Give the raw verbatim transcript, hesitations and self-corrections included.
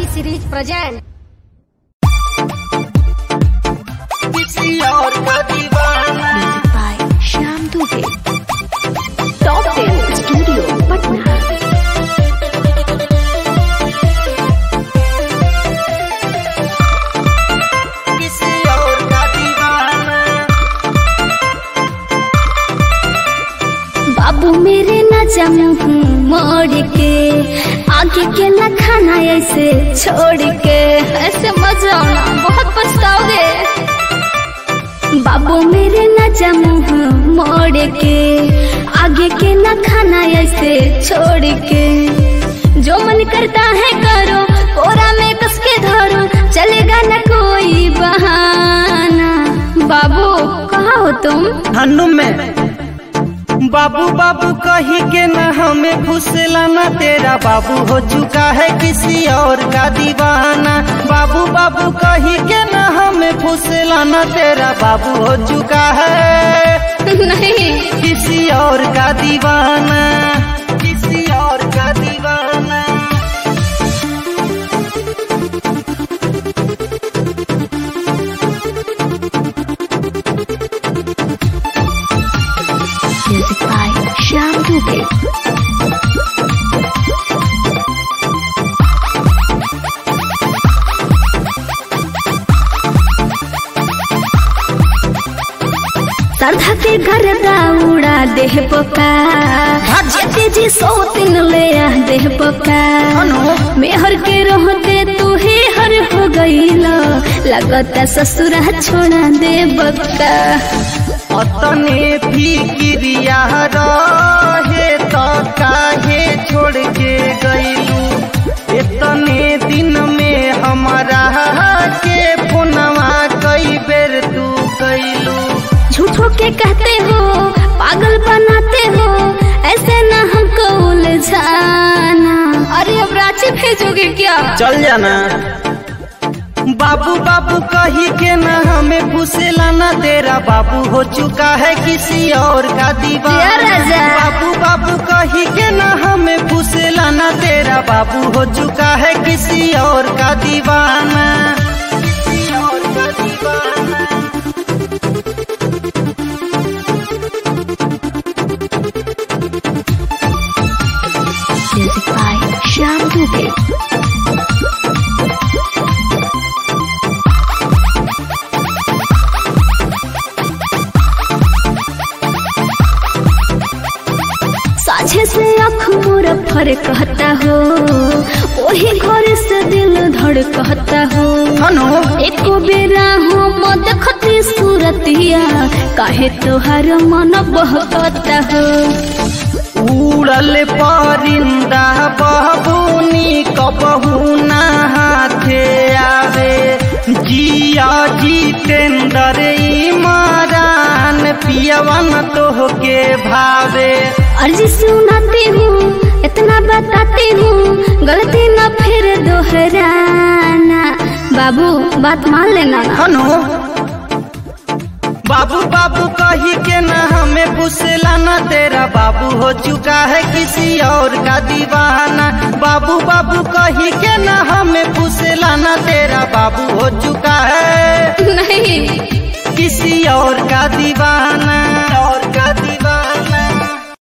Series present. किसी और का दीवाना by Shyam Dubey. Top ten studio Patna. किसी और का दीवाना। बाबू मेरे न मुँह मोड़ के आगे के न खाना ऐसे छोड़ के, ऐसे मत जाओ ना, बहुत पछताओगे। बाबू मेरे न मुँह मोड़ के आगे के न खाना ऐसे छोड़ के, जो मन करता है करो, कोरा में कस के धरो, चलेगा न कोई बहाना। बाबू कहाँ हो तुम? हनु में बाबू बाबू कही के न हमें फुसलाना, तेरा बाबू हो चुका है किसी और का दीवाना। बाबू बाबू कही के न हमें फुसलाना, तेरा बाबू हो चुका है नहीं किसी और का दीवाना, किसी और का दीवाना। Music by Shyam Dubey. सरधा के घर उड़ा देह पका, जेते जी सौ तीन ले आ देह पका। मेहर के रहते तू ही हर हो गईला, लगता ससुरा छोड़ा दे बक्का। अतने फिक्रिया रहे तो काहे छोड़ के गईलू, इतने दिन में हमारा के फोनवा कई बेर तू कैलू। झूठों के कहते हो, पागल बनाते हो, ऐसे न हमको उलझाना। अरे अब रांची भेजोगे क्या? चल जाना। बाबू बाबू कही के न हमें फुसलाना, तेरा बाबू हो चुका है किसी और का दीवाना। बाबू बाबू कही के न हमें फुसलाना, तेरा बाबू हो चुका है किसी और का दीवाना, किसी और का दीवाना। Music by Shyam Dubey. साझे से आँख मोर फर कहता हो, वही घर से दिल धड़ कहता हो। एको बेरा हो मत खती सूरतिया, काहे तोहर मन बहकता हो। उड़ल परिंदा बहबूनी कबहू ना हाथे आवे, जिया जितेंद्र इमरान पियवन तोह के भावे। अर्जी सुनाती हूँ, इतना बताती हूँ, गलती न फिर दोहराना। बाबू बात मान लेना। हनो बाबू बाबू कही के न हमें फुसलाना, तेरा बाबू हो चुका है किसी और का दीवाना। बाबू बाबू कही के न हमें फुसलाना, तेरा बाबू हो चुका है नहीं किसी और का दीवाना, और का